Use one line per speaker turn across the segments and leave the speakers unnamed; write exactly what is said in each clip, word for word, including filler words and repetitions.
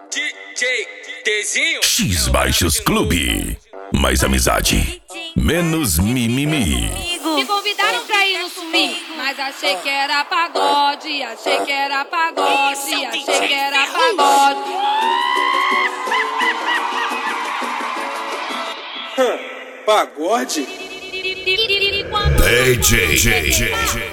D J Tzinho.
X Baixos Clube. Mais amizade, menos mimimi.
Me convidaram pra ir no swing, mas achei que era pagode, achei que era pagode, achei que era pagode.
Pagode?
D J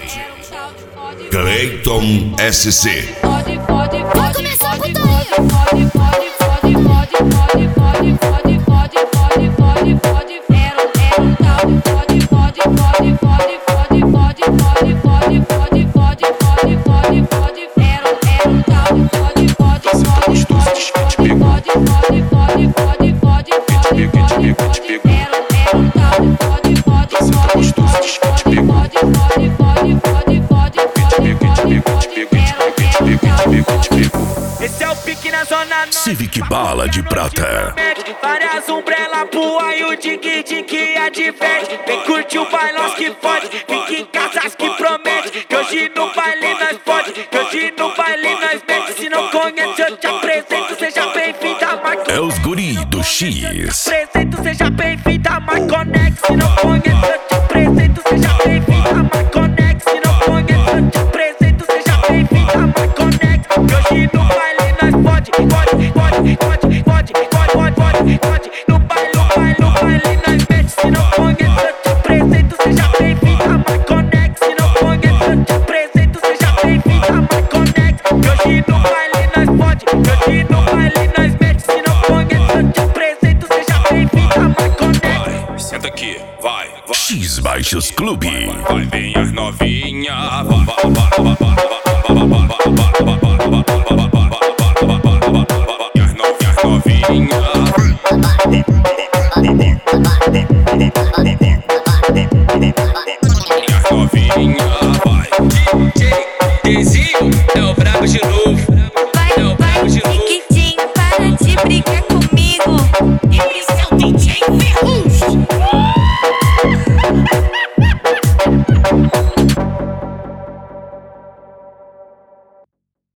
Clayton S C.
Pode, pode,
Vai
pode,
começar a
pode,
putaria.
pode, pode, pode, pode, pode, pode, pode, pode, pode, pode, pode, era um, era um tal de pode, pode, pode, pode, pode, pode, pode, pode, pode, pode, pode, pode, pode, era um, era um tal de pode, pode, pode, pode, pode, pode, pode, pode, pode, pode, pode, pode, pode, era um, era um tal de pode, pode, pode, pode, pode, pode, pode, pode, pode, pode, pode, pode, era um, era um tal de pode.
Esse é o pique na zona norte.
Civic Bala de Prata.
Várias umbrelas pro aí o dig dig adverte. Vem curtir o bailão que pode. Fica em casa que promete. Que hoje no baile nós pode. Que hoje no baile nós mete. Se não conhece eu te apresento. Seja bem-vinda a Marconex.
É os guri do X.
Apresento, seja bem-vinda a Marconex. Se não conhece eu te apresento. Seja bem-vinda a Marconex. Se não conhece eu te apresento. Seja bem-vinda a Marconex. Que hoje no baile nós pode. Pode, pode, pode, pode, pode, pode, pode, pode. No baile, no baile, no baile nós mete. Se não conhece eu te apresento. Seja bem-vinda a Marconex. Se não conhece eu te apresento. Seja bem-vinda a Marconex. Que hoje no baile nós pode. Que hoje no baile nós mete. Se não conhece eu te apresento. Seja bem-vinda a Marconex.
Senta aqui, vai, vai.
X Baixos Clube.
Vai, vem as novinha, vai.